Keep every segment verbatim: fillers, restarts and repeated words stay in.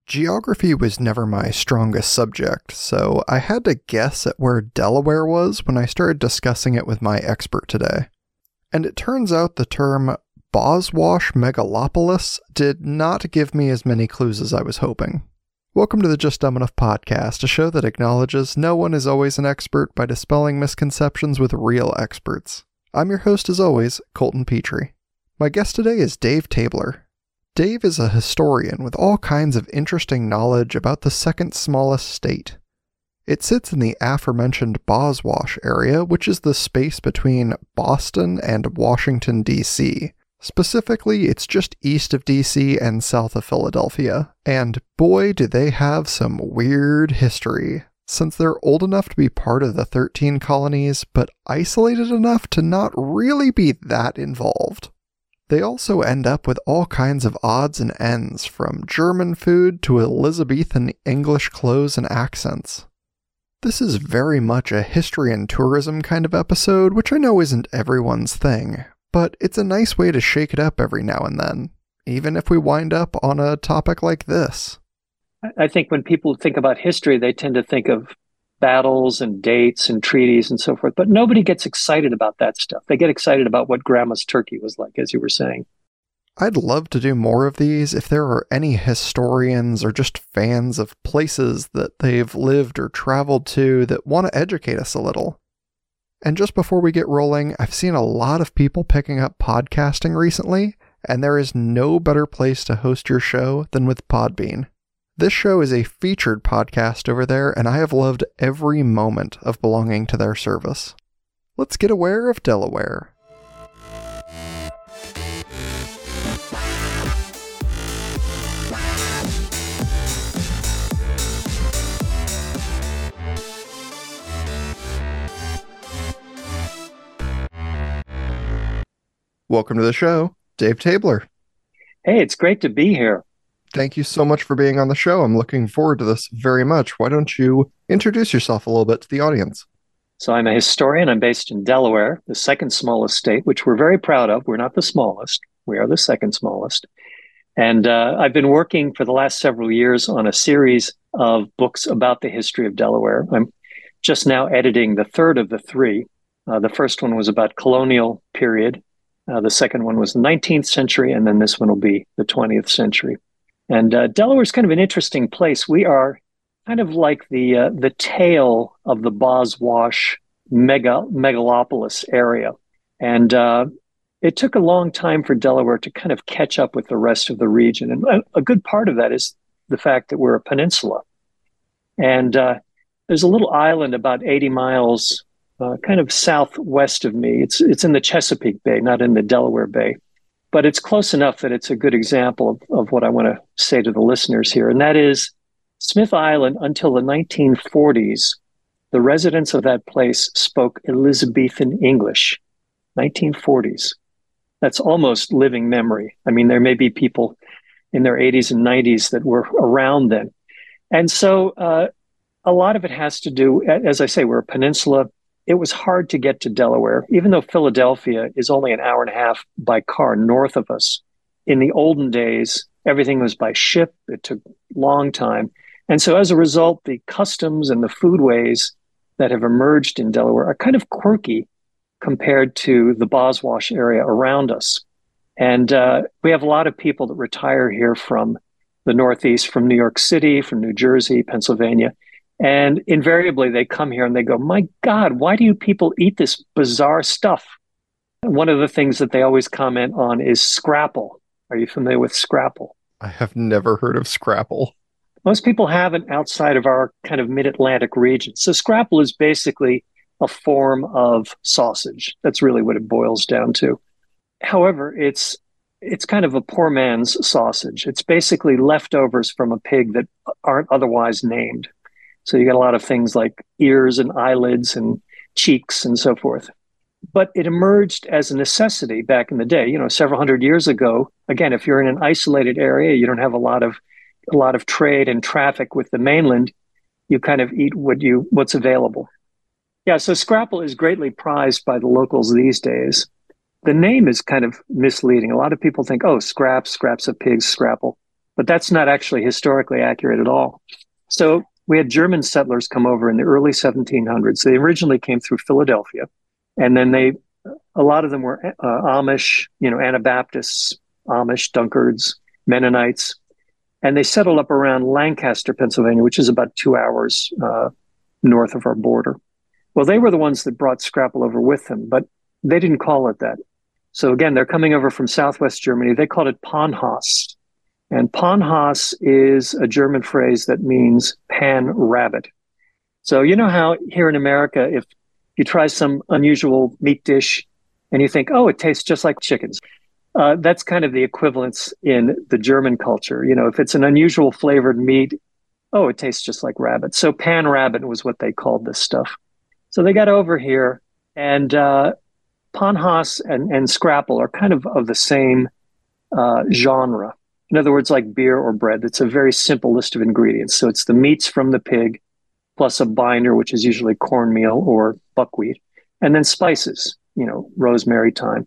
Geography was never my strongest subject, so I had to guess at where Delaware was when I started discussing it with my expert today. And it turns out the term Boswash Megalopolis did not give me as many clues as I was hoping. Welcome to the Just Dumb Enough podcast, a show that acknowledges no one is always an expert by dispelling misconceptions with real experts. I'm your host as always, Colton Petrie. My guest today is Dave Tabler. Dave is a historian with all kinds of interesting knowledge about the second smallest state. It sits in the aforementioned Boswash area, which is the space between Boston and Washington, D C. Specifically, it's just east of D C and south of Philadelphia, and boy do they have some weird history, since they're old enough to be part of the thirteen colonies, but isolated enough to not really be that involved. They also end up with all kinds of odds and ends, from German food to Elizabethan English clothes and accents. This is very much a history and tourism kind of episode, which I know isn't everyone's thing, but it's a nice way to shake it up every now and then, even if we wind up on a topic like this. I think when people think about history, they tend to think of battles and dates and treaties and so forth, but nobody gets excited about that stuff. They get excited about what grandma's turkey was like, as you were saying. I'd love to do more of these if there are any historians or just fans of places that they've lived or traveled to that want to educate us a little. And just before we get rolling, I've seen a lot of people picking up podcasting recently, and there is no better place to host your show than with Podbean. This show is a featured podcast over there, and I have loved every moment of belonging to their service. Let's get aware of Delaware. Welcome to the show, Dave Tabler. Hey, it's great to be here. Thank you so much for being on the show. I'm looking forward to this very much. Why don't you introduce yourself a little bit to the audience? So I'm a historian. I'm based in Delaware, the second smallest state, which we're very proud of. We're not the smallest. We are the second smallest. And uh, I've been working for the last several years on a series of books about the history of Delaware. I'm just now editing the third of the three. Uh, the first one was about colonial period. Uh, the second one was the nineteenth century, and then this one will be the twentieth century. And uh, Delaware is kind of an interesting place. We are kind of like the uh, the tail of the Boswash mega megalopolis area. And uh, it took a long time for Delaware to kind of catch up with the rest of the region. And a, a good part of that is the fact that we're a peninsula. And uh, there's a little island about eighty miles uh, kind of southwest of me. It's, it's in the Chesapeake Bay, not in the Delaware Bay. But it's close enough that it's a good example of, of what I want to say to the listeners here. And that is Smith Island, until the nineteen forties, the residents of that place spoke Elizabethan English. nineteen forties. That's almost living memory. I mean, there may be people in their eighties and nineties that were around then. And so uh, a lot of it has to do, as I say, we're a peninsula. It was hard to get to Delaware, even though Philadelphia is only an hour and a half by car north of us. In the olden days, everything was by ship. It took a long time. And so as a result, the customs and the foodways that have emerged in Delaware are kind of quirky compared to the Boswash area around us. And uh, we have a lot of people that retire here from the Northeast, from New York City, from New Jersey, Pennsylvania. And invariably, they come here and they go, my God, why do you people eat this bizarre stuff? And one of the things that they always comment on is scrapple. Are you familiar with scrapple? I have never heard of scrapple. Most people haven't outside of our kind of mid-Atlantic region. So scrapple is basically a form of sausage. That's really what it boils down to. However, it's it's kind of a poor man's sausage. It's basically leftovers from a pig that aren't otherwise named. So you got a lot of things like ears and eyelids and cheeks and so forth. But it emerged as a necessity back in the day, you know, several hundred years ago. Again, if you're in an isolated area, you don't have a lot of a lot of trade and traffic with the mainland, you kind of eat what you what's available. Yeah, so scrapple is greatly prized by the locals these days. The name is kind of misleading. A lot of people think, oh, scraps, scraps of pigs, scrapple. but that's not actually historically accurate at all. So we had German settlers come over in the early seventeen hundreds. They originally came through Philadelphia, and then they, a lot of them were uh, Amish, you know, Anabaptists, Amish, Dunkards, Mennonites, and they settled up around Lancaster, Pennsylvania, which is about two hours uh, north of our border. Well, they were the ones that brought Scrapple over with them, but they didn't call it that. So again, they're coming over from Southwest Germany. They called it Panhaus. And Panhaus is a German phrase that means pan rabbit. So you know how here in America, if you try some unusual meat dish and you think, oh, it tastes just like chickens. Uh, that's kind of the equivalence in the German culture. You know, if it's an unusual flavored meat, oh, it tastes just like rabbit. So pan rabbit was what they called this stuff. So they got over here, and uh, Panhaus and, and Scrapple are kind of of the same uh, genre. In other words, like beer or bread, it's a very simple list of ingredients. So it's the meats from the pig, plus a binder, which is usually cornmeal or buckwheat, and then spices, you know, rosemary, thyme.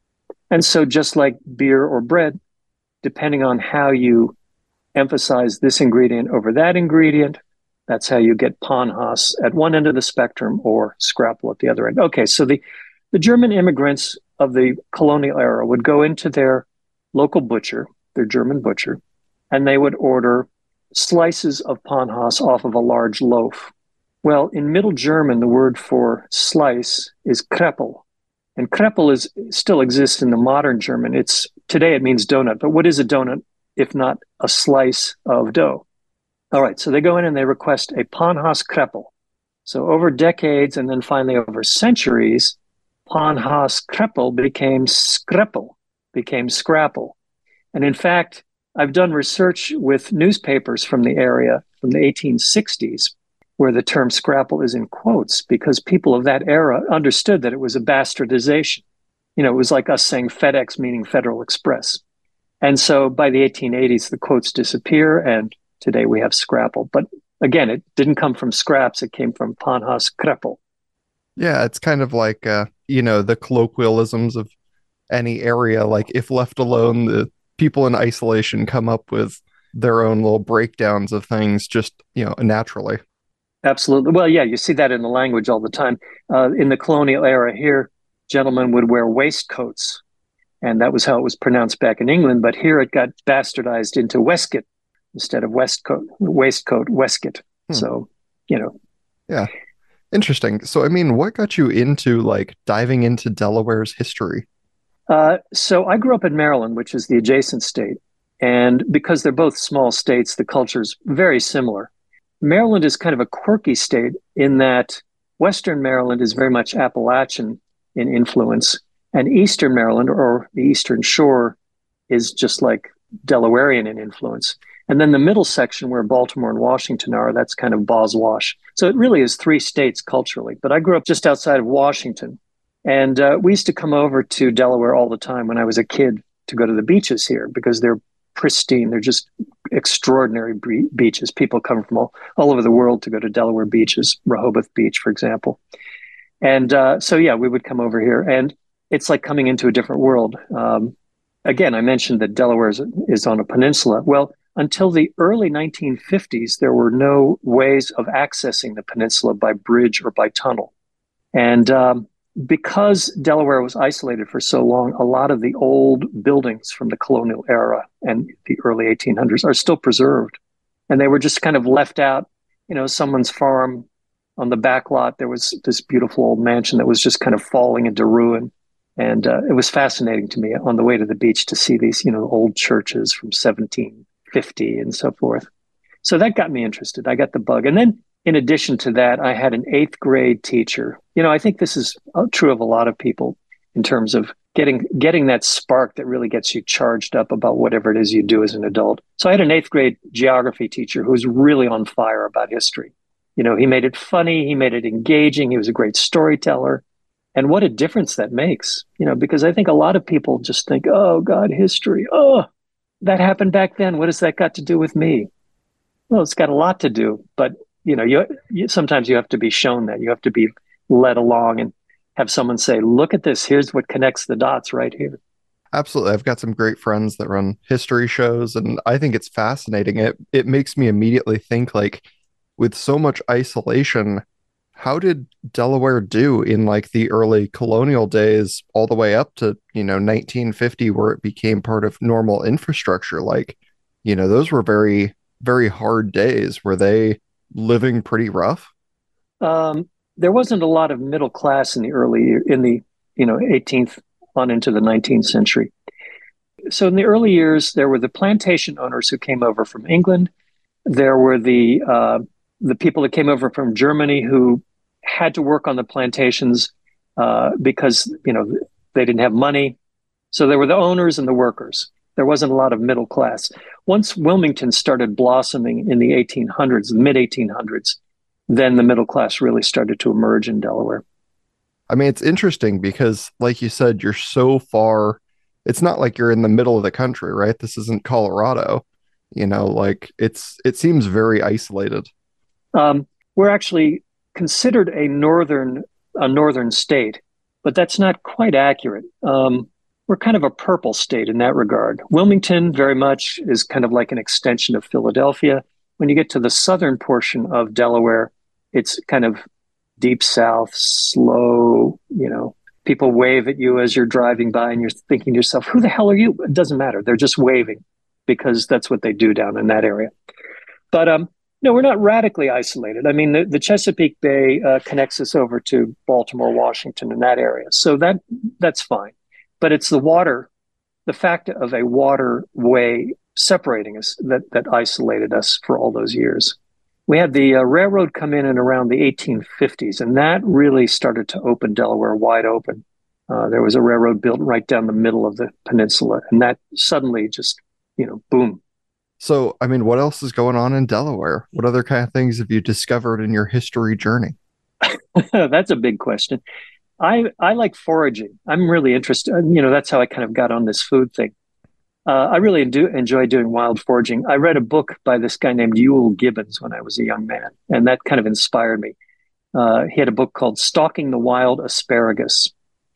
And so just like beer or bread, depending on how you emphasize this ingredient over that ingredient, that's how you get Panhaus at one end of the spectrum or Scrapple at the other end. Okay, so the, the German immigrants of the colonial era would go into their local butcher, their German butcher, and they would order slices of Panhaus off of a large loaf. Well, in Middle German, the word for slice is Kreppel. And Kreppel is still exists in the modern German. It's today it means donut, but what is a donut if not a slice of dough? All right, so they go in and they request a Panhaus Kreppel. So over decades and then finally over centuries, Panhaus Kreppel became Skreppel, became Scrapple. And in fact, I've done research with newspapers from the area from the eighteen sixties, where the term Scrapple is in quotes, because people of that era understood that it was a bastardization. You know, it was like us saying FedEx meaning Federal Express. And so by the eighteen eighties, the quotes disappear, and today we have Scrapple. But again, it didn't come from scraps, it came from Panhaus Kreppel. Yeah, it's kind of like, uh, you know, the colloquialisms of any area. Like if left alone, the people in isolation come up with their own little breakdowns of things just, you know, naturally. Absolutely. Well, yeah, you see that in the language all the time. Uh, in the colonial era here, gentlemen would wear waistcoats, and that was how it was pronounced back in England. But here it got bastardized into waistcoat instead of waistcoat, waistcoat, waistcoat. Hmm. So, you know. Yeah. Interesting. So, I mean, what got you into like diving into Delaware's history? Uh, so I grew up in Maryland, which is the adjacent state. And because they're both small states, the culture's very similar. Maryland is kind of a quirky state in that Western Maryland is very much Appalachian in influence, and Eastern Maryland, or the Eastern Shore, is just like Delawarean in influence. And then the middle section where Baltimore and Washington are, that's kind of Boswash. So it really is three states culturally. But I grew up just outside of Washington. And uh, we used to come over to Delaware all the time when I was a kid to go to the beaches here because they're pristine. They're just extraordinary be- beaches. People come from all, all over the world to go to Delaware beaches, Rehoboth Beach, for example. And uh, so, yeah, we would come over here. And it's like coming into a different world. Um, again, I mentioned that Delaware is, is on a peninsula. Well, until the early nineteen fifties, there were no ways of accessing the peninsula by bridge or by tunnel. And um, because Delaware was isolated for so long, a lot of the old buildings from the colonial era and the early eighteen hundreds are still preserved. And they were just kind of left out, you know, someone's farm on the back lot. There was this beautiful old mansion that was just kind of falling into ruin. And uh, it was fascinating to me on the way to the beach to see these, you know, old churches from seventeen fifty and so forth. So that got me interested. I got the bug. And then in addition to that, I had an eighth grade teacher. You know, I think this is true of a lot of people in terms of getting getting that spark that really gets you charged up about whatever it is you do as an adult. So I had an eighth grade geography teacher who was really on fire about history. You know, he made it funny. He made it engaging. He was a great storyteller. And what a difference that makes, you know, because I think a lot of people just think, oh, God, history. Oh, that happened back then. What has that got to do with me? Well, it's got a lot to do. But, you know, you, you sometimes you have to be shown that. You have to be led along and have someone say, look at this. Here's what connects the dots right here. Absolutely. I've got some great friends that run history shows, and I think it's fascinating. It it makes me immediately think like with so much isolation, how did Delaware do in like the early colonial days all the way up to, you know, nineteen fifty where it became part of normal infrastructure? Like, you know, those were very, very hard days. Were they living pretty rough? Um, there wasn't a lot of middle class in the early in the you know eighteenth on into the nineteenth century. So in the early years, there were the plantation owners who came over from England. There were the uh, the people that came over from Germany who had to work on the plantations uh, because you know they didn't have money. So there were the owners and the workers. There wasn't a lot of middle class. Once Wilmington started blossoming in the eighteen hundreds, the mid eighteen hundreds, then the middle class really started to emerge in Delaware. I mean, it's interesting because, like you said, you're so far. It's not like you're in the middle of the country, right? This isn't Colorado. You know, like it's it seems very isolated. Um, we're actually considered a northern a northern state, but that's not quite accurate. Um, we're kind of a purple state in that regard. Wilmington very much is kind of like an extension of Philadelphia. When you get to the southern portion of Delaware, it's kind of deep south, slow, you know, people wave at you as you're driving by and you're thinking to yourself, who the hell are you? It doesn't matter. They're just waving because that's what they do down in that area. But um, no, we're not radically isolated. I mean, the, the Chesapeake Bay uh, connects us over to Baltimore, Washington, in that area. So that that's fine. But it's the water, the fact of a waterway separating us that, that isolated us for all those years. We had the uh, railroad come in in around the eighteen fifties, and that really started to open Delaware wide open. Uh, there was a railroad built right down the middle of the peninsula, and that suddenly just, you know, boom. So, I mean, what else is going on in Delaware? What other kind of things have you discovered in your history journey? That's a big question. I I like foraging. I'm really interested. You know, that's how I kind of got on this food thing. Uh, I really do enjoy doing wild foraging. I read a book by this guy named Euell Gibbons when I was a young man, and that kind of inspired me. Uh, he had a book called Stalking the Wild Asparagus.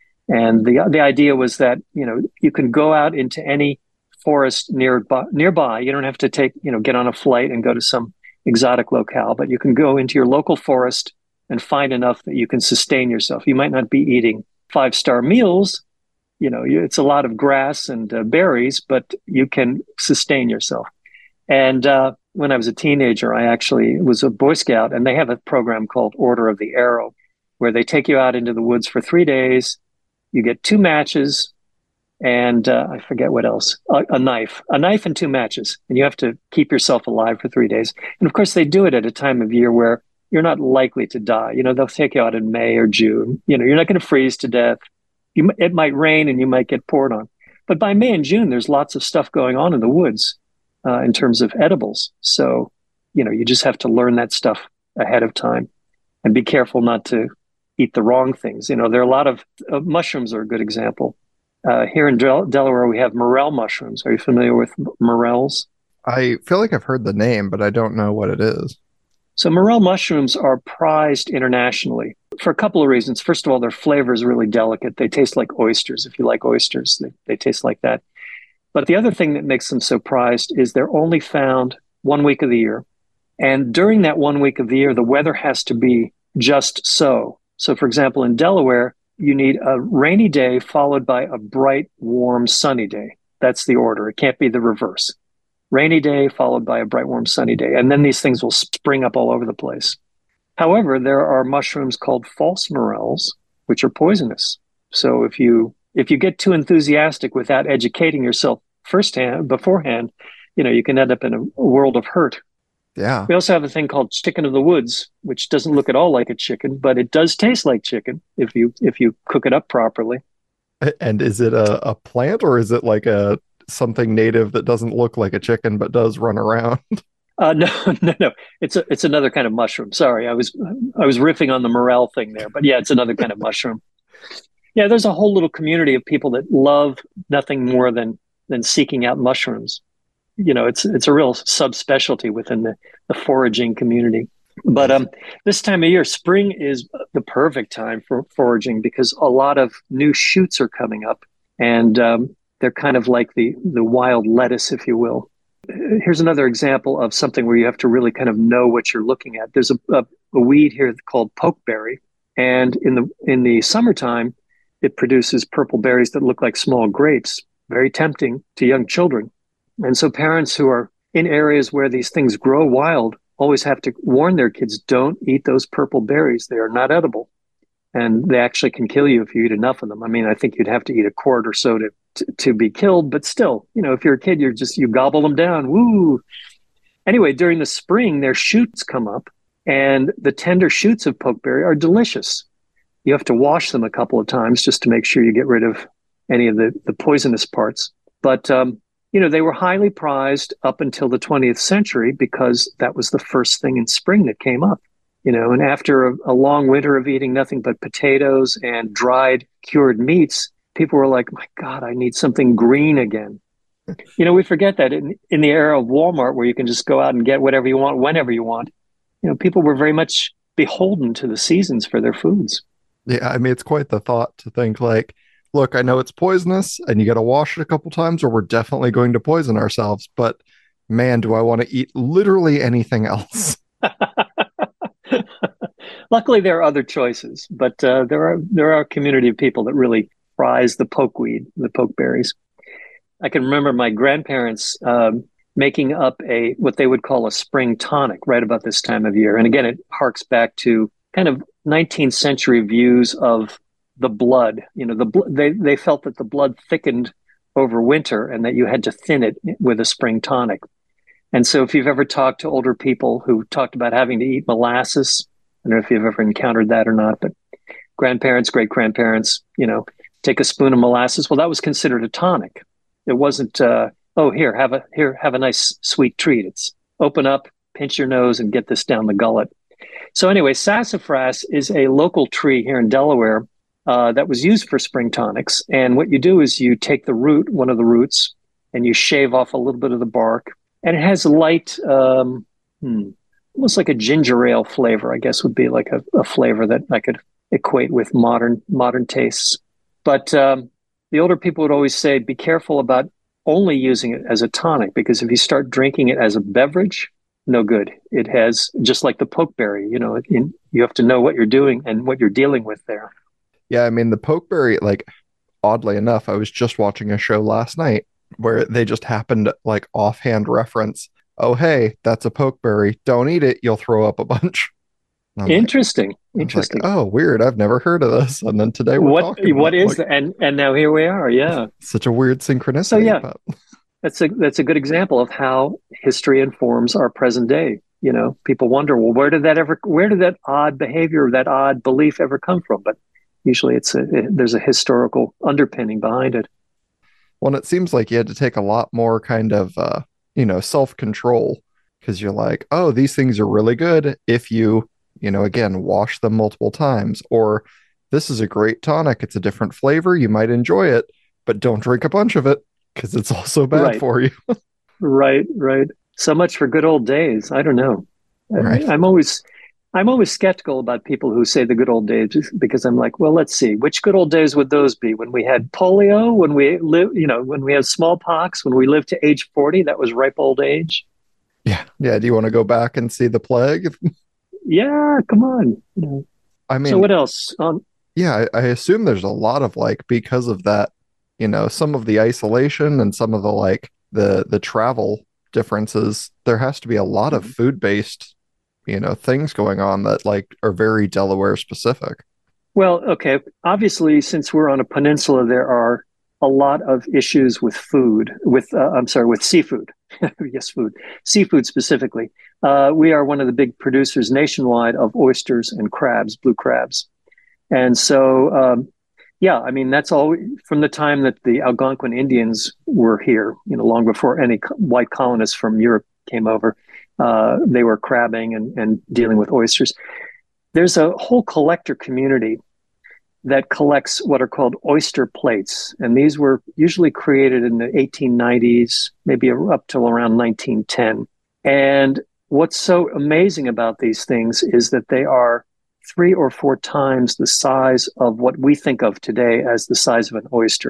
And the the idea was that, you know, you can go out into any forest nearby, nearby. You don't have to take, you know, get on a flight and go to some exotic locale, but you can go into your local forest and find enough that you can sustain yourself. You might not be eating five-star meals, you know, it's a lot of grass and uh, berries, but you can sustain yourself. And uh, when I was a teenager, I actually was a Boy Scout, and they have a program called Order of the Arrow, where they take you out into the woods for three days. You get two matches, and uh, I forget what else, a, a knife, a knife and two matches, and you have to keep yourself alive for three days. And of course, they do it at a time of year where you're not likely to die. You know, they'll take you out in May or June. You know, you're not going to freeze to death. You, it might rain and you might get poured on. But by May and June, there's lots of stuff going on in the woods uh, in terms of edibles. So, you know, you just have to learn that stuff ahead of time and be careful not to eat the wrong things. You know, there are a lot of uh, mushrooms are a good example. Uh, here in Del- Delaware, we have morel mushrooms. Are you familiar with morels? I feel like I've heard the name, but I don't know what it is. So morel mushrooms are prized internationally for a couple of reasons. First of all, their flavor is really delicate. They taste like oysters. If you like oysters, they, they taste like that. But the other thing that makes them so prized is they're only found one week of the year. And during that one week of the year, the weather has to be just so. So, for example, in Delaware, you need a rainy day followed by a bright, warm, sunny day. That's the order. It can't be the reverse. Rainy day followed by a bright, warm, sunny day. And then these things will spring up all over the place. However, there are mushrooms called false morels, which are poisonous. So if you if you get too enthusiastic without educating yourself firsthand, beforehand, you know, you can end up in a, a world of hurt. Yeah. We also have a thing called chicken of the woods, which doesn't look at all like a chicken, but it does taste like chicken if you if you cook it up properly. And is it a, a plant or is it like a something native that doesn't look like a chicken but does run around? Uh, no, no, no. It's a, it's another kind of mushroom. Sorry, I was I was riffing on the morel thing there, but yeah, it's another kind of mushroom. Yeah, there's a whole little community of people that love nothing more than than seeking out mushrooms. You know, it's it's a real subspecialty within the, the foraging community. But um, this time of year, spring is the perfect time for foraging because a lot of new shoots are coming up, and um, They're kind of like the the wild lettuce, if you will. Here's another example of something where you have to really kind of know what you're looking at. There's a, a, a weed here called pokeberry, and in the in the summertime, it produces purple berries that look like small grapes, very tempting to young children. And so parents who are in areas where these things grow wild always have to warn their kids, don't eat those purple berries. They are not edible. And they actually can kill you if you eat enough of them. I mean, I think you'd have to eat a quart or so to, to, to be killed, but still, you know, if you're a kid, you're just, you gobble them down. Woo. Anyway, during the spring, their shoots come up, and the tender shoots of pokeberry are delicious. You have to wash them a couple of times just to make sure you get rid of any of the, the poisonous parts. But, um, you know, they were highly prized up until the twentieth century because that was the first thing in spring that came up. You know, and after a, a long winter of eating nothing but potatoes and dried cured meats, people were like, my God, I need something green again. You know, we forget that in, in the era of Walmart, where you can just go out and get whatever you want, whenever you want, you know, people were very much beholden to the seasons for their foods. Yeah, I mean, it's quite the thought to think like, look, I know it's poisonous and you got to wash it a couple times or we're definitely going to poison ourselves. But man, do I want to eat literally anything else? Luckily, there are other choices, but uh, there are there are a community of people that really prize the pokeweed, the pokeberries. I can remember my grandparents um, making up a what they would call a spring tonic right about this time of year. And again, it harks back to kind of nineteenth century views of the blood. You know, the bl- they they felt that the blood thickened over winter and that you had to thin it with a spring tonic. And so if you've ever talked to older people who talked about having to eat molasses, I don't know if you've ever encountered that or not, but grandparents, great-grandparents, you know, take a spoon of molasses. Well, that was considered a tonic. It wasn't, uh, oh, here, have a here, have a nice sweet treat. It's open up, pinch your nose, and get this down the gullet. So anyway, sassafras is a local tree here in Delaware uh, that was used for spring tonics. And what you do is you take the root, one of the roots, and you shave off a little bit of the bark. And it has light, um, hmm, almost like a ginger ale flavor, I guess would be like a, a flavor that I could equate with modern modern tastes. But um, the older people would always say, be careful about only using it as a tonic, because if you start drinking it as a beverage, no good. It has, just like the pokeberry, you know, in, you have to know what you're doing and what you're dealing with there. Yeah, I mean, the pokeberry, like, oddly enough, I was just watching a show last night where they just happened like offhand reference, oh, hey, that's a pokeberry. Don't eat it. You'll throw up a bunch. Interesting. Like, Interesting. Like, oh, weird. I've never heard of this. And then today we're what, talking What about, is like, that? And, and now here we are. Yeah. Such a weird synchronicity. So, yeah, but... that's a, that's a good example of how history informs our present day. You know, people wonder, well, where did that ever, where did that odd behavior, that odd belief ever come from? But usually it's a, it, there's a historical underpinning behind it. Well, it seems like you had to take a lot more kind of, uh, you know, self-control, because you're like, oh, these things are really good if you, you know, again, wash them multiple times. Or this is a great tonic. It's a different flavor. You might enjoy it, but don't drink a bunch of it because it's also bad right. for you. Right, right. So much for good old days. I don't know. Right. I, I'm always... I'm always skeptical about people who say the good old days, because I'm like, well, let's see, which good old days would those be? When we had polio, when we live, you know, when we had smallpox, when we lived to age forty, that was ripe old age. Yeah. Yeah. Do you want to go back and see the plague? Yeah. Come on. You know. I mean, so what else? Um, yeah, I, I assume there's a lot of like, because of that, you know, some of the isolation and some of the like the, the travel differences, there has to be a lot of food-based, you know, things going on that like are very Delaware specific. Well, okay. Obviously, since we're on a peninsula, there are a lot of issues with food, with, uh, I'm sorry, with seafood. Yes, food, seafood specifically. Uh, we are one of the big producers nationwide of oysters and crabs, blue crabs. And so, um, yeah, I mean, that's all from the time that the Algonquin Indians were here, you know, long before any white colonists from Europe came over. Uh, they were crabbing and, and dealing with oysters. There's a whole collector community that collects what are called oyster plates. And these were usually created in the eighteen nineties, maybe up till around nineteen ten. And what's so amazing about these things is that they are three or four times the size of what we think of today as the size of an oyster.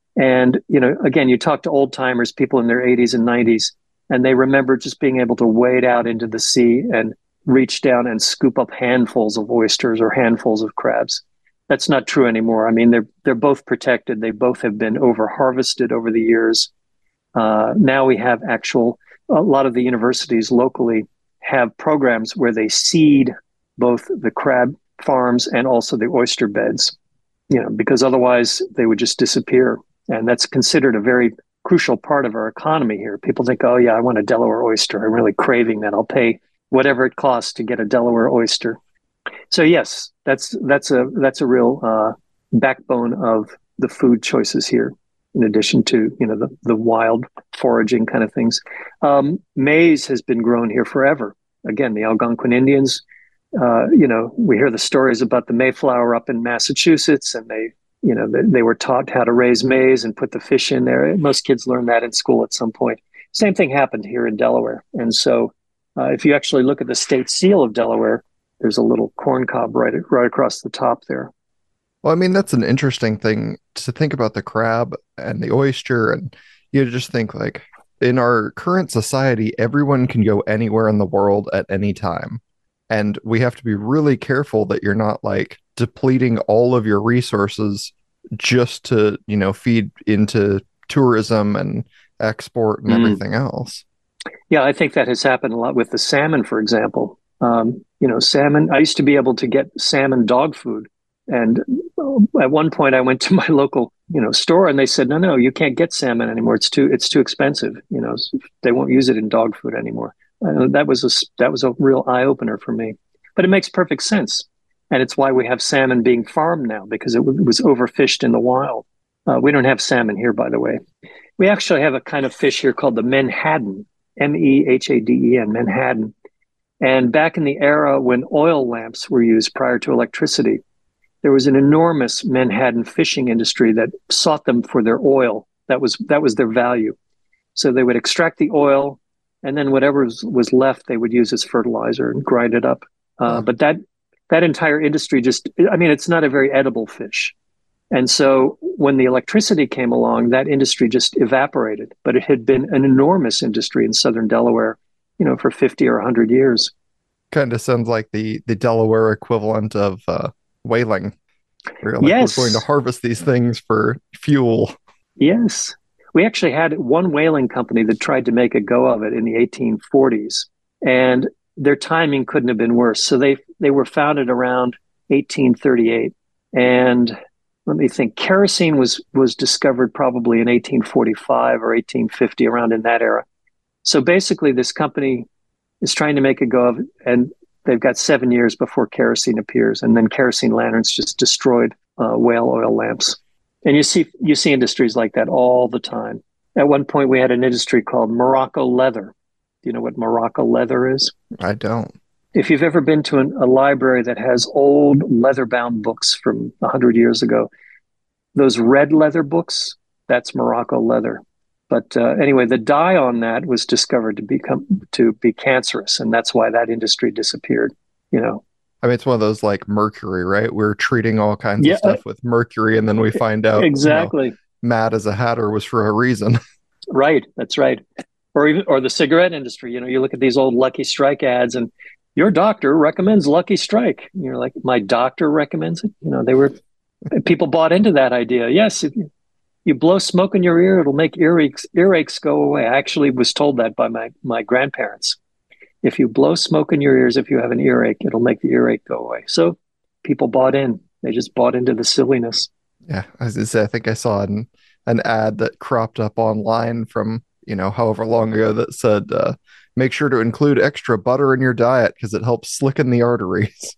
And, you know, again, you talk to old timers, people in their eighties and nineties, and they remember just being able to wade out into the sea and reach down and scoop up handfuls of oysters or handfuls of crabs. That's not true anymore. I mean, they're they're both protected. They both have been over harvested over the years. Uh, now we have actual, a lot of the universities locally have programs where they seed both the crab farms and also the oyster beds, you know, because otherwise they would just disappear. And that's considered a very crucial part of our economy here. People think, oh, yeah, I want a Delaware oyster. I'm really craving that. I'll pay whatever it costs to get a Delaware oyster. So yes, that's that's a that's a real uh, backbone of the food choices here. In addition to, you know, the the wild foraging kind of things, um, maize has been grown here forever. Again, the Algonquin Indians. Uh, you know, we hear the stories about the Mayflower up in Massachusetts, and they, you know, they, they were taught how to raise maize and put the fish in there. Most kids learn that in school at some point. Same thing happened here in Delaware, and so uh, if you actually look at the state seal of Delaware, there's a little corn cob right right across the top there. Well, I mean, that's an interesting thing to think about the crab and the oyster. And you just think like in our current society, everyone can go anywhere in the world at any time. And we have to be really careful that you're not like depleting all of your resources just to, you know, feed into tourism and export and mm. everything else. Yeah, I think that has happened a lot with the salmon, for example. Um, you know, salmon, I used to be able to get salmon dog food. And at one point I went to my local, you know, store and they said, no, no, you can't get salmon anymore. It's too, it's too expensive. You know, they won't use it in dog food anymore. And that was a, that was a real eye opener for me, but it makes perfect sense. And it's why we have salmon being farmed now, because it w- was overfished in the wild. Uh, we don't have salmon here, by the way. We actually have a kind of fish here called the menhaden, M E H A D E N, menhaden. And back in the era when oil lamps were used prior to electricity, there was an enormous menhaden fishing industry that sought them for their oil. That was that was their value. So they would extract the oil, and then whatever was, was left, they would use as fertilizer and grind it up. Uh, huh. But that that entire industry just, I mean, it's not a very edible fish. And so when the electricity came along, that industry just evaporated. But it had been an enormous industry in southern Delaware, you know, for fifty or one hundred years. Kind of sounds like the, the Delaware equivalent of uh, whaling. We're like, yes. We're going to harvest these things for fuel. Yes. We actually had one whaling company that tried to make a go of it in the eighteen forties, and their timing couldn't have been worse. So they they were founded around eighteen thirty-eight, and let me think, kerosene was was discovered probably in eighteen forty-five or eighteen fifty, around in that era. So basically, this company is trying to make a go of it, and they've got seven years before kerosene appears, and then kerosene lanterns just destroyed uh, whale oil lamps. And you see you see industries like that all the time. At one point, we had an industry called Morocco leather. Do you know what Morocco leather is? I don't. If you've ever been to an, a library that has old leather-bound books from one hundred years ago, those red leather books, that's Morocco leather. But uh, anyway, the dye on that was discovered to become to be cancerous, and that's why that industry disappeared. You know. I mean, it's one of those like mercury, right? We're treating all kinds yeah, of stuff with mercury, and then we find out exactly. You know, Mad as a Hatter was for a reason. Right, that's right. Or even or the cigarette industry. You know, you look at these old Lucky Strike ads, and your doctor recommends Lucky Strike. And you're like, my doctor recommends it. You know, they were people bought into that idea. Yes, if you, you blow smoke in your ear, it'll make earaches earaches go away. I actually was told that by my my grandparents. If you blow smoke in your ears, if you have an earache, it'll make the earache go away. So people bought in. They just bought into the silliness. Yeah, as I say, I think I saw an, an ad that cropped up online from, you know, however long ago that said, uh, make sure to include extra butter in your diet because it helps slicken the arteries.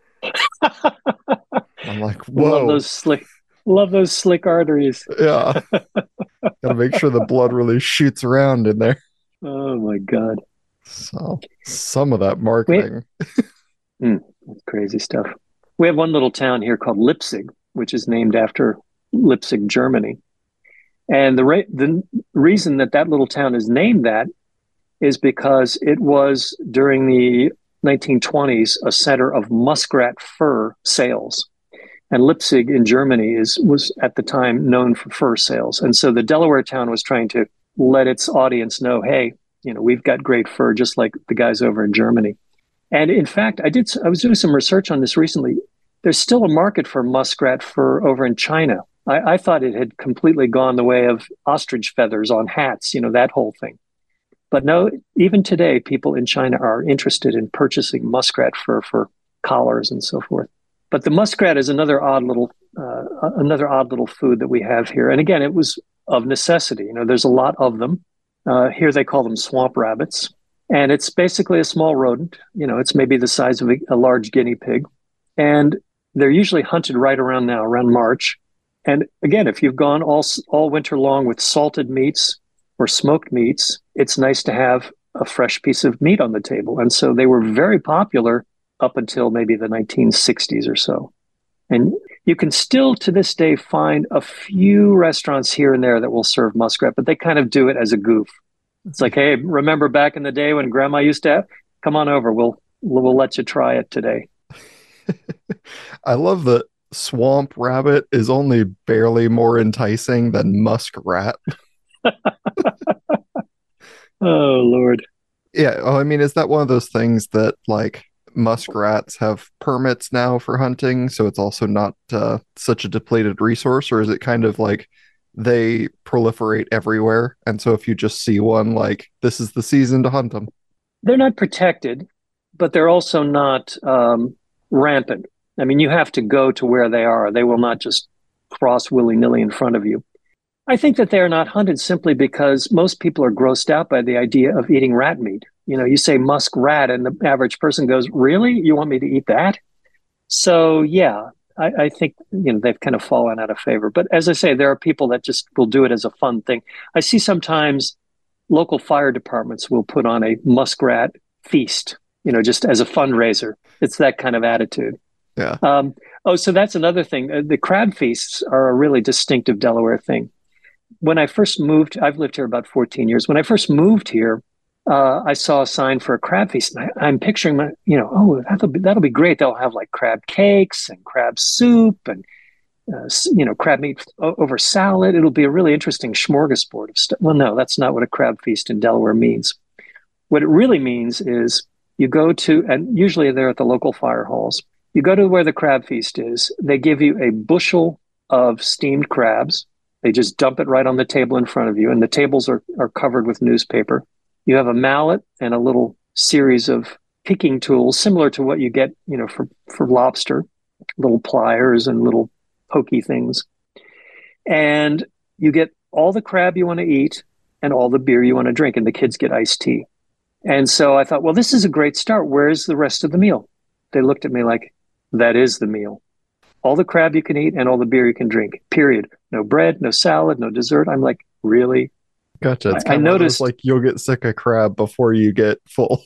I'm like, whoa. Love those slick, love those slick arteries. Yeah. Gotta make sure the blood really shoots around in there. Oh my God. So some of that marketing. mm, that's crazy stuff. We have one little town here called Leipzig, which is named after Leipzig, Germany. And the, re- the reason that that little town is named that is because it was during the nineteen twenties a center of muskrat fur sales. And Leipzig in Germany is was at the time known for fur sales. And so the Delaware town was trying to let its audience know, hey, you know, we've got great fur, just like the guys over in Germany. And in fact, I did I was doing some research on this recently. There's still a market for muskrat fur over in China. I, I thought it had completely gone the way of ostrich feathers on hats, you know, that whole thing. But no, even today, people in China are interested in purchasing muskrat fur for collars and so forth. But the muskrat is another odd little uh, another odd little food that we have here. And again, it was of necessity. You know, there's a lot of them. Uh, here they call them swamp rabbits. And it's basically a small rodent. You know, it's maybe the size of a, a large guinea pig. And they're usually hunted right around now, around March. And again, if you've gone all all winter long with salted meats or smoked meats, it's nice to have a fresh piece of meat on the table. And so they were very popular up until maybe the nineteen sixties or so. And you can still to this day find a few restaurants here and there that will serve muskrat, but they kind of do it as a goof. It's like, hey, remember back in the day when grandma used to have? Come on over. We'll we'll let you try it today. I love that swamp rabbit is only barely more enticing than muskrat. Oh, Lord. Yeah. Oh, I mean, is that one of those things that like muskrats have permits now for hunting, so it's also not uh, such a depleted resource, or is it kind of like they proliferate everywhere, and so if you just see one, like this is the season to hunt them? They're not protected, but they're also not um, rampant. I mean, you have to go to where they are. They will not just cross willy-nilly in front of you. I think that they are not hunted simply because most people are grossed out by the idea of eating rat meat. You know, you say musk rat, and the average person goes, really? You want me to eat that? So, yeah, I, I think, you know, they've kind of fallen out of favor. But as I say, there are people that just will do it as a fun thing. I see sometimes local fire departments will put on a muskrat feast, you know, just as a fundraiser. It's that kind of attitude. Yeah. Um, oh, so that's another thing. Uh, the crab feasts are a really distinctive Delaware thing. When I first moved, I've lived here about fourteen years. When I first moved here, uh, I saw a sign for a crab feast. And I, I'm picturing, my, you know, oh, that'll be, that'll be great. They'll have like crab cakes and crab soup and, uh, you know, crab meat over salad. It'll be a really interesting smorgasbord of stuff. Well, no, that's not what a crab feast in Delaware means. What it really means is you go to, and usually they're at the local fire halls. You go to where the crab feast is. They give you a bushel of steamed crabs. They just dump it right on the table in front of you, and the tables are, are covered with newspaper. You have a mallet and a little series of picking tools, similar to what you get, you know, for, for lobster, little pliers and little pokey things. And you get all the crab you want to eat and all the beer you want to drink, and the kids get iced tea. And so I thought, well, this is a great start. Where's the rest of the meal? They looked at me like, that is the meal. All the crab you can eat and all the beer you can drink, period. No bread, no salad, no dessert. I'm like, really? Gotcha. It's I, I noticed like you'll get sick of crab before you get full.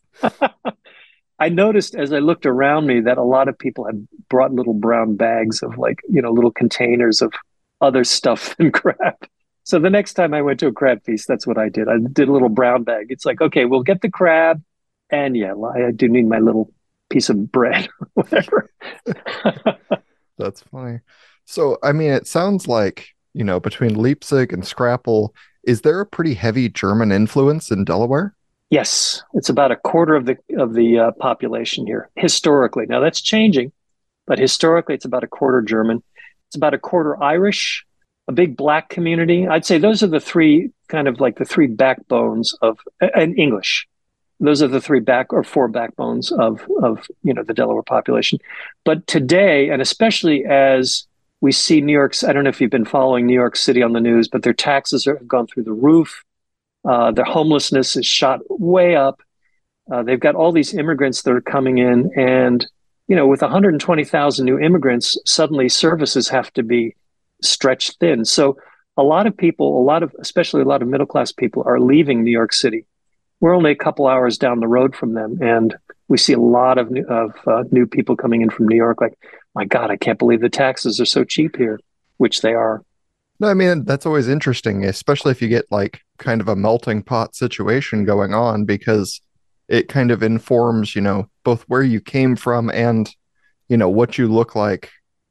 I noticed as I looked around me that a lot of people had brought little brown bags of like, you know, little containers of other stuff than crab. So the next time I went to a crab feast, that's what I did. I did a little brown bag. It's like, okay, we'll get the crab. And yeah, I do need my little piece of bread or whatever. That's funny. So, I mean, it sounds like, you know, between Leipzig and Scrapple, is there a pretty heavy German influence in Delaware? Yes, it's about a quarter of the of the uh, population here historically. Now that's changing, but historically it's about a quarter German. It's about a quarter Irish, a big black community. I'd say those are the three kind of like the three backbones of and English. Those are the three back or four backbones of, of, you know, the Delaware population. But today, and especially as we see New York's, I don't know if you've been following New York City on the news, but their taxes are, have gone through the roof. Uh, their homelessness is shot way up. Uh, they've got all these immigrants that are coming in. And, you know, with one hundred twenty thousand new immigrants, suddenly services have to be stretched thin. So a lot of people, a lot of, especially a lot of middle-class people are leaving New York City. We're only a couple hours down the road from them, and we see a lot of new, of uh, new people coming in from New York. Like, my God, I can't believe the taxes are so cheap here, which they are. No, I mean, that's always interesting, especially if you get like kind of a melting pot situation going on, because it kind of informs, you know, both where you came from and, you know, what you look like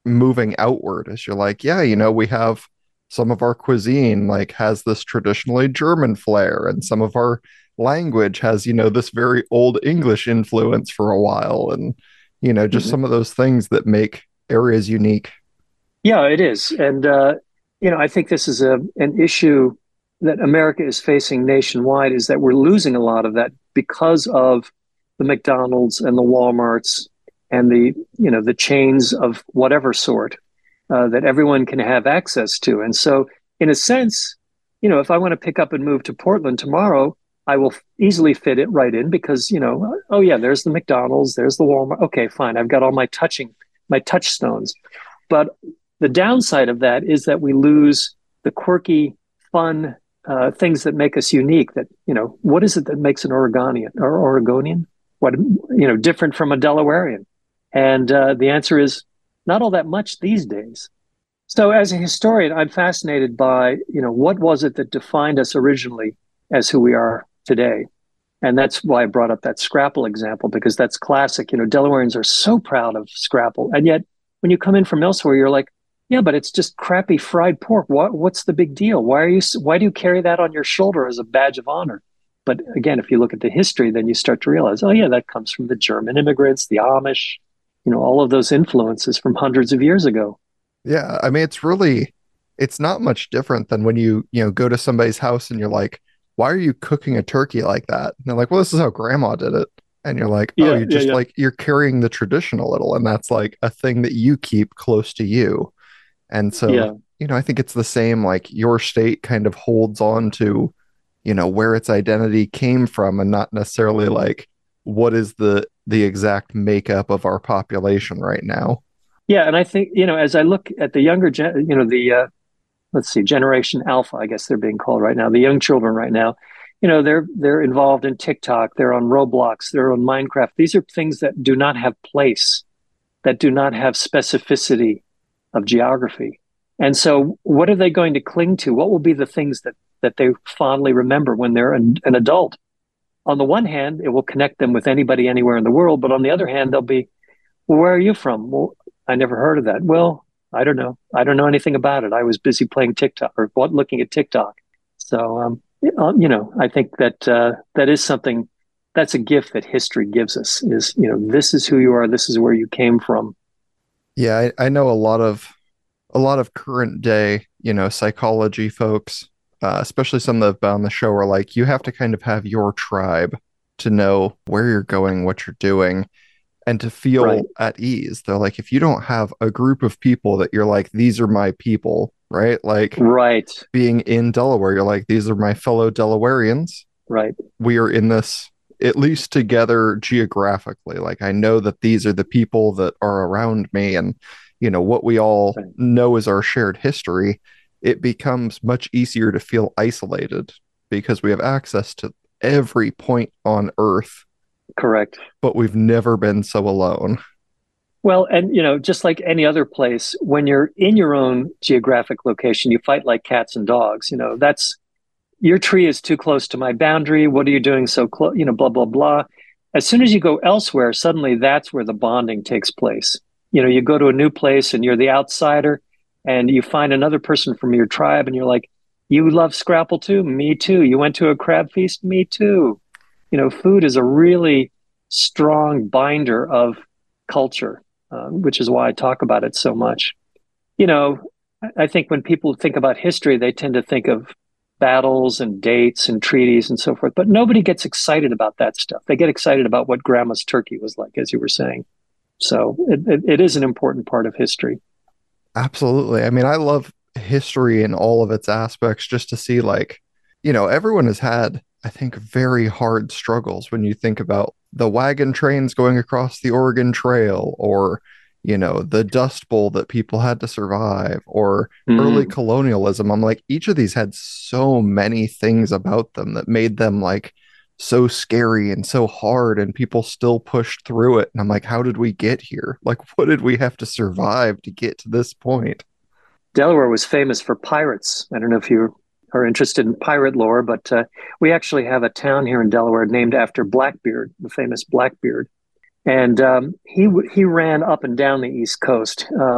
moving outward as you're like, yeah, you know, we have some of our cuisine like has this traditionally German flair, and some of our language has, you know, this very old English influence for a while, and you know, just Mhm. some of those things that make areas unique. Yeah, it is. And, uh, you know, I think this is a, an issue that America is facing nationwide is that we're losing a lot of that because of the McDonald's and the Walmarts and the, you know, the chains of whatever sort uh, that everyone can have access to. And so, in a sense, you know, if I want to pick up and move to Portland tomorrow, I will easily fit it right in because, you know, oh yeah, there's the McDonald's, there's the Walmart. Okay, fine. I've got all my touching, my touchstones. But the downside of that is that we lose the quirky, fun uh, things that make us unique. That, you know, what is it that makes an Oregonian or Oregonian? What, you know, different from a Delawarean? And uh, the answer is not all that much these days. So as a historian, I'm fascinated by, you know, what was it that defined us originally as who we are today? And that's why I brought up that Scrapple example, because that's classic. You know, Delawareans are so proud of Scrapple. And yet when you come in from elsewhere, you're like, yeah, but it's just crappy fried pork. What, what's the big deal? Why are you, why do you carry that on your shoulder as a badge of honor? But again, if you look at the history, then you start to realize, oh yeah, that comes from the German immigrants, the Amish, you know, all of those influences from hundreds of years ago. Yeah, I mean, it's really, it's not much different than when you, you know, go to somebody's house and you're like, why are you cooking a turkey like that? And they're like, well, this is how grandma did it. And you're like, oh, Yeah, you're yeah, just yeah. like, you're carrying the tradition a little. And that's like a thing that you keep close to you. And so, Yeah. you know, I think it's the same, like your state kind of holds on to, you know, where its identity came from and not necessarily like what is the the exact makeup of our population right now. Yeah, and I think, you know, as I look at the younger gen, you know, the uh, let's see, Generation Alpha, I guess they're being called right now, the young children right now, you know, they're they're involved in TikTok, they're on Roblox, they're on Minecraft. These are things that do not have place, that do not have specificity of geography. And so what are they going to cling to? What will be the things that that they fondly remember when they're an, an adult? On the one hand, it will connect them with anybody anywhere in the world, but on the other hand, they'll be, well, where are you from? Well, I never heard of that. Well, I don't know. I don't know anything about it. I was busy playing TikTok or looking at TikTok. So, um, you know, I think that uh, that is something that's a gift that history gives us is, you know, this is who you are. This is where you came from. Yeah, I, I know a lot of a lot of current day, you know, psychology folks, uh, especially some that have been on the show, are like, you have to kind of have your tribe to know where you're going, what you're doing, and to Right. feel at ease. They're like, if you don't have a group of people that you're like, these are my people, right? Like Right. being in Delaware, you're like, these are my fellow Delawareans. Right. We are in this at least together geographically. Like I know that these are the people that are around me, and you know what we all Right. know is our shared history. It becomes much easier to feel isolated because we have access to every point on earth, Correct. but we've never been so alone. Well, and you know, just like any other place, when you're in your own geographic location, you fight like cats and dogs. You know, that's your tree is too close to my boundary. What are you doing so close? You know, blah, blah, blah. As soon as you go elsewhere, suddenly that's where the bonding takes place. You know, you go to a new place and you're the outsider and you find another person from your tribe and you're like, you love Scrapple too? Me too. You went to a crab feast? Me too. You know, food is a really strong binder of culture, uh, which is why I talk about it so much. You know, I think when people think about history, they tend to think of battles and dates and treaties and so forth, but nobody gets excited about that stuff. They get excited about what grandma's turkey was like, as you were saying. So it, it, it is an important part of history. Absolutely. I mean, I love history in all of its aspects just to see, like, you know, everyone has had, I think, very hard struggles when you think about the wagon trains going across the Oregon Trail, or, you know, the Dust Bowl that people had to survive, or early Mm, colonialism. I'm like, each of these had so many things about them that made them like so scary and so hard, and people still pushed through it. And I'm like, how did we get here? Like, what did we have to survive to get to this point? Delaware was famous for pirates. I don't know if you are interested in pirate lore, but uh, we actually have a town here in Delaware named after Blackbeard, the famous Blackbeard. And um, he he ran up and down the East Coast. Um,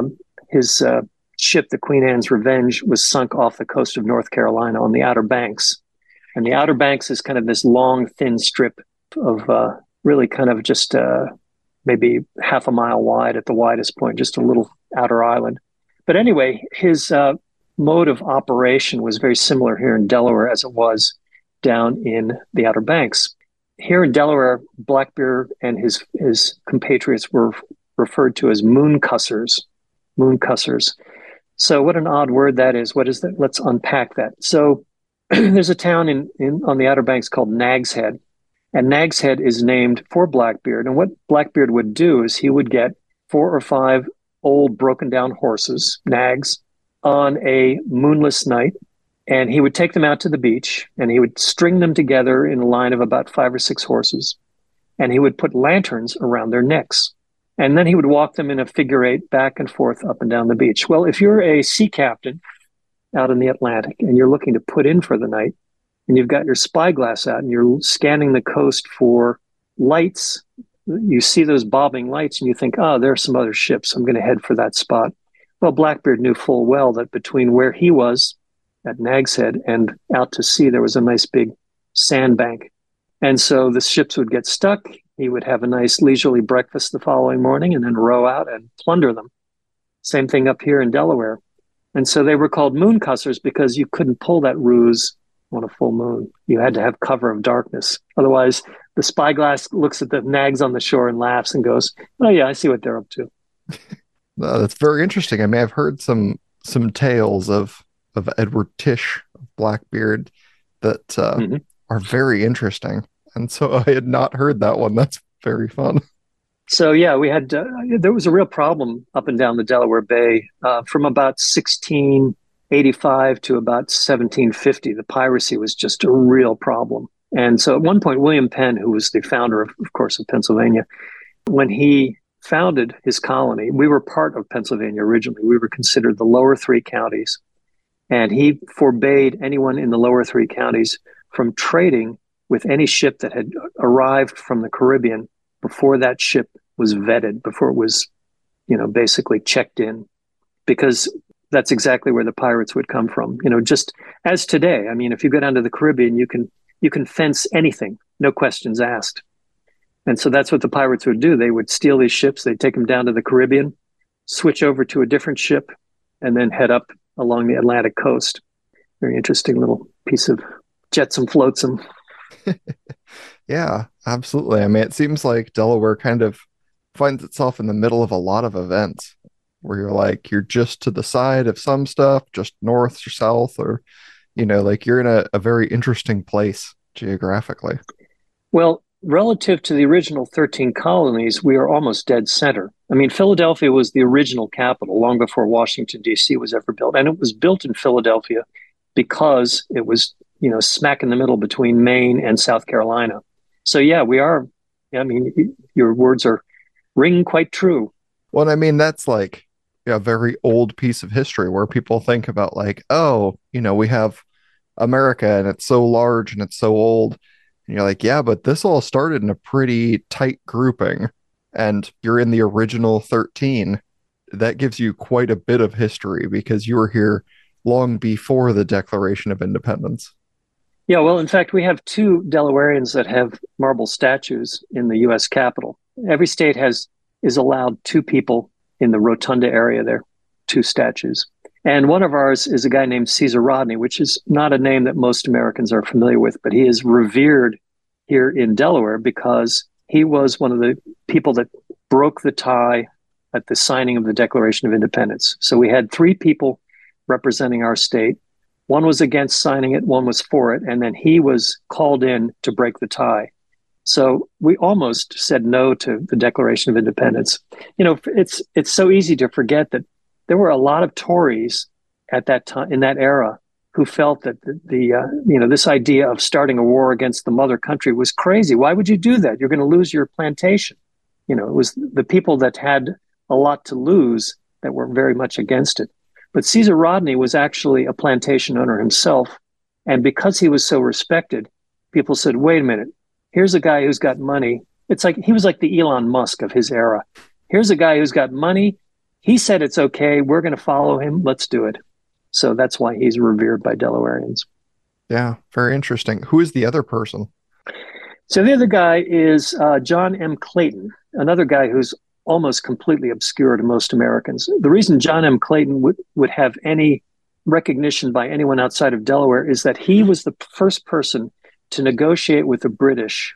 his uh, ship, the Queen Anne's Revenge, was sunk off the coast of North Carolina on the Outer Banks. And the Outer Banks is kind of this long, thin strip of uh, really kind of just uh, maybe half a mile wide at the widest point, just a little outer island. But anyway, his uh, mode of operation was very similar here in Delaware as it was down in the Outer Banks. Here in Delaware, Blackbeard and his his compatriots were referred to as moon cussers. Moon cussers. So what an odd word that is. What is that? Let's unpack that. So there's a town in, in on the Outer Banks called Nag's Head. And Nag's Head is named for Blackbeard. And what Blackbeard would do is he would get four or five old broken down horses, nags, on a moonless night. And he would take them out to the beach and he would string them together in a line of about five or six horses. And he would put lanterns around their necks. And then he would walk them in a figure eight back and forth up and down the beach. Well, if you're a sea captain out in the Atlantic and you're looking to put in for the night and you've got your spyglass out and you're scanning the coast for lights, you see those bobbing lights and you think, oh, there are some other ships. I'm going to head for that spot. Well, Blackbeard knew full well that between where he was at Nag's Head and out to sea, there was a nice big sandbank. And so the ships would get stuck. He would have a nice leisurely breakfast the following morning and then row out and plunder them. Same thing up here in Delaware. And so they were called moon cussers because you couldn't pull that ruse on a full moon. You had to have cover of darkness. Otherwise, the spyglass looks at the nags on the shore and laughs and goes, oh yeah, I see what they're up to. Uh, that's very interesting. I may have heard some some tales of of Edward Tish, Blackbeard, that uh, mm-hmm. are very interesting. And so I had not heard that one. That's very fun. So yeah, we had, uh, there was a real problem up and down the Delaware Bay uh, from about sixteen eighty-five to about seventeen fifty. The piracy was just a real problem. And so at one point, William Penn, who was the founder of, of course, of Pennsylvania, when he founded his colony, we were part of Pennsylvania originally. We were considered the lower three counties. And he forbade anyone in the lower three counties from trading with any ship that had arrived from the Caribbean before that ship was vetted, before it was, you know, basically checked in, because that's exactly where the pirates would come from. You know, just as today, I mean, if you go down to the Caribbean, you can you can fence anything, no questions asked. And so that's what the pirates would do. They would steal these ships, they'd take them down to the Caribbean, switch over to a different ship, and then head up along the Atlantic coast. Very interesting little piece of jetsam flotsam. Yeah, absolutely. I mean, it seems like Delaware kind of finds itself in the middle of a lot of events where you're like, you're just to the side of some stuff, just north or south, or, you know, like you're in a, a very interesting place geographically. Well, relative to the original thirteen colonies, we are almost dead center. I mean, Philadelphia was the original capital long before Washington, D C was ever built. And it was built in Philadelphia because it was, you know, smack in the middle between Maine and South Carolina. So, yeah, we are. I mean, your words are ring quite true. Well, I mean, that's like a very old piece of history where people think about like, oh, you know, we have America and it's so large and it's so old. And you're like, yeah, but this all started in a pretty tight grouping. And you're in the original thirteen. That gives you quite a bit of history because you were here long before the Declaration of Independence. Yeah, well, in fact, we have two Delawareans that have marble statues in the U S Capitol. Every state has is allowed two people in the Rotunda area there, two statues. And one of ours is a guy named Caesar Rodney, which is not a name that most Americans are familiar with, but he is revered here in Delaware because he was one of the people that broke the tie at the signing of the Declaration of Independence. So we had three people representing our state. One was against signing it, one was for it, and then he was called in to break the tie. So we almost said no to the Declaration of Independence. You know, it's it's so easy to forget that there were a lot of Tories at that time, in that era, who felt that the, the uh, you know, this idea of starting a war against the mother country was crazy. Why would you do that? You're going to lose your plantation. You know, it was the people that had a lot to lose that were very much against it. But Caesar Rodney was actually a plantation owner himself. And because he was so respected, people said, wait a minute, here's a guy who's got money. It's like he was like the Elon Musk of his era. Here's a guy who's got money. he said it's okay. We're going to follow him. Let's do it. So that's why he's revered by Delawareans. Yeah, very interesting. Who is the other person? So the other guy is uh, John M. Clayton, another guy who's almost completely obscure to most Americans. The reason John M. Clayton would, would have any recognition by anyone outside of Delaware is that he was the first person to negotiate with the British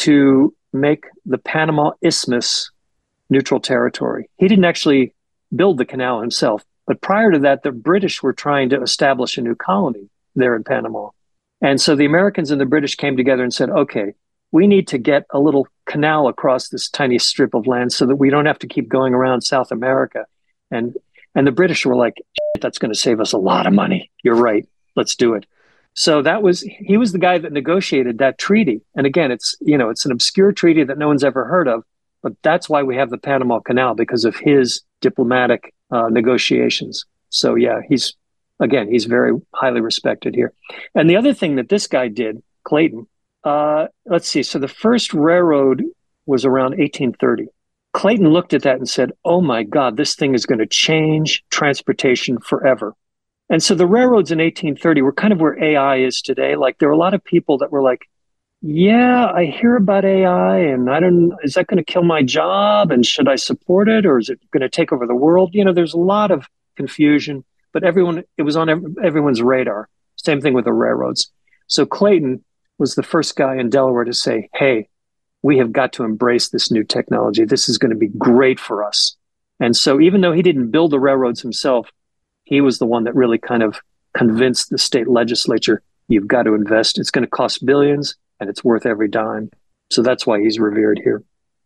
to make the Panama Isthmus neutral territory. He didn't actually build the canal himself, but prior to that, the British were trying to establish a new colony there in Panama. And so the Americans and the British came together and said, okay, we need to get a little canal across this tiny strip of land so that we don't have to keep going around South America. And and the British were like, that's going to save us a lot of money. You're right. Let's do it. So that was, he was the guy that negotiated that treaty. And again, it's, you know, it's an obscure treaty that no one's ever heard of, but that's why we have the Panama Canal, because of his diplomatic uh, negotiations. So yeah, he's, again, he's very highly respected here. And the other thing that this guy did, Clayton, uh, let's see. So the first railroad was around eighteen thirty. Clayton looked at that and said, oh my God, this thing is going to change transportation forever. And so the railroads in eighteen thirty were kind of where A I is today. Like there were a lot of people that were like, yeah, I hear about A I and I don't, is that going to kill my job? And should I support it? Or is it going to take over the world? You know, there's a lot of confusion, but everyone, it was on everyone's radar. Same thing with the railroads. So Clayton was the first guy in Delaware to say, hey, we have got to embrace this new technology. This is going to be great for us. And so even though he didn't build the railroads himself, he was the one that really kind of convinced the state legislature, you've got to invest. It's going to cost billions and it's worth every dime. So that's why he's revered here.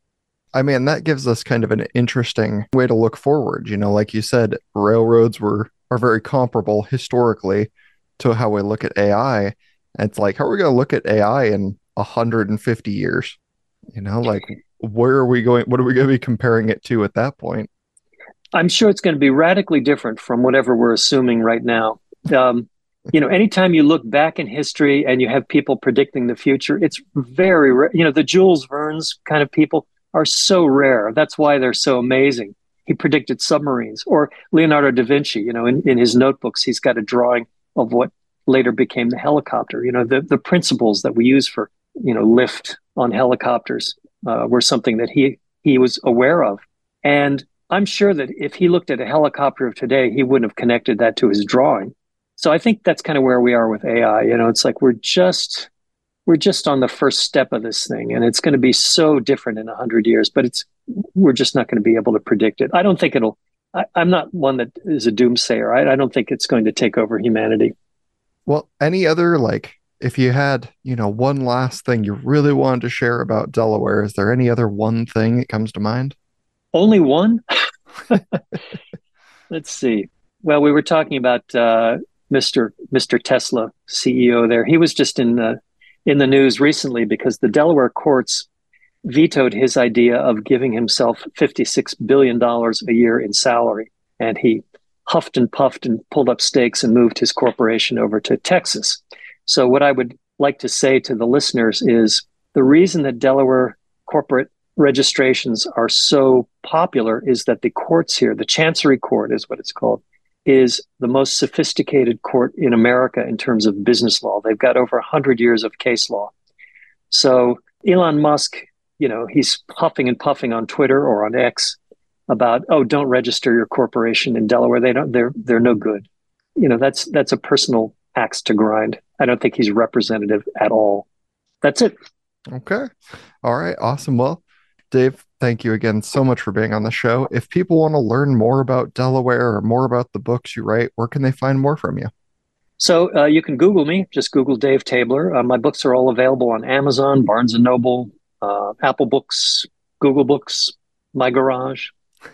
I mean, that gives us kind of an interesting way to look forward. You know, like you said, railroads were are very comparable historically to how we look at A I. It's like, how are we going to look at A I in one hundred fifty years? You know, like, where are we going? What are we going to be comparing it to at that point? I'm sure it's going to be radically different from whatever we're assuming right now. Um, you know, anytime you look back in history and you have people predicting the future, it's very rare. You know, the Jules Verne's kind of people are so rare. That's why they're so amazing. He predicted submarines. Or Leonardo da Vinci, you know, in, in his notebooks, he's got a drawing of what later became the helicopter. You know, the, the principles that we use for, you know, lift on helicopters uh, were something that he he was aware of. And I'm sure that if he looked at a helicopter of today, he wouldn't have connected that to his drawing. So I think that's kind of where we are with A I. You know, it's like we're just we're just on the first step of this thing, and it's going to be so different in a hundred years. But it's we're just not going to be able to predict it. I don't think it'll. I, I'm not one that is a doomsayer. I, I don't think it's going to take over humanity. Well, any other, like, if you had, you know, one last thing you really wanted to share about Delaware, is there any other one thing that comes to mind? Only one? Let's see. Well, we were talking about uh, Mister Mister Tesla, C E O there. He was just in the in the news recently because the Delaware courts vetoed his idea of giving himself fifty-six billion dollars a year in salary. And he huffed and puffed and pulled up stakes and moved his corporation over to Texas. So what I would like to say to the listeners is the reason that Delaware corporate registrations are so popular is that the courts here, the Chancery Court is what it's called, is the most sophisticated court in America in terms of business law. They've got over one hundred years of case law. So Elon Musk, you know, he's puffing and puffing on Twitter or on X about, oh, don't register your corporation in Delaware. They don't, they're, they're no good. You know, that's, that's a personal axe to grind. I don't think he's representative at all. That's it. Okay. All right. Awesome. Well, Dave, thank you again so much for being on the show. If people want to learn more about Delaware or more about the books you write, where can they find more from you? So uh, you can Google me. Just Google Dave Tabler. Uh, my books are all available on Amazon, Barnes and Noble, uh, Apple Books, Google Books, My Garage.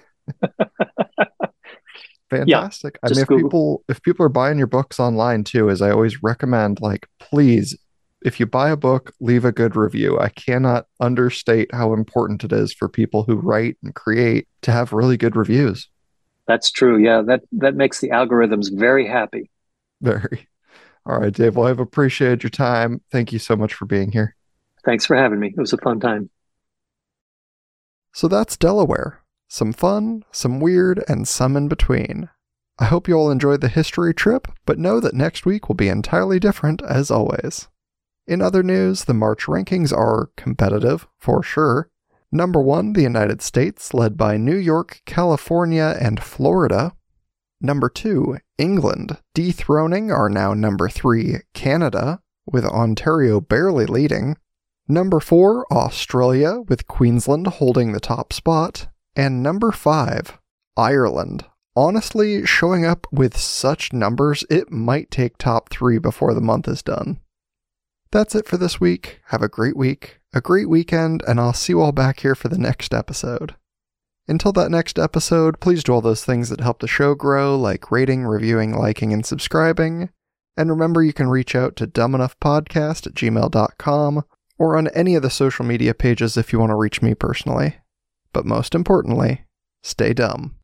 Fantastic. Yeah, I mean, if Google. people if people are buying your books online too, as I always recommend, like, please, if you buy a book, leave a good review. I cannot understate how important it is for people who write and create to have really good reviews. That's true. Yeah, that that makes the algorithms very happy. Very. All right, Dave. Well, I've appreciated your time. Thank you so much for being here. Thanks for having me. It was a fun time. So that's Delaware. Some fun, some weird, and some in between. I hope you all enjoyed the history trip, but know that next week will be entirely different as always. In other news, the March rankings are competitive, for sure. Number one, the United States, led by New York, California, and Florida. Number two, England, dethroning our now number three, Canada, with Ontario barely leading. Number four, Australia, with Queensland holding the top spot. And number five, Ireland. Honestly, showing up with such numbers, it might take top three before the month is done. That's it for this week. Have a great week, a great weekend, and I'll see you all back here for the next episode. Until that next episode, please do all those things that help the show grow, like rating, reviewing, liking, and subscribing. And remember, you can reach out to dumbenoughpodcast at gmail dot com or on any of the social media pages if you want to reach me personally. But most importantly, stay dumb.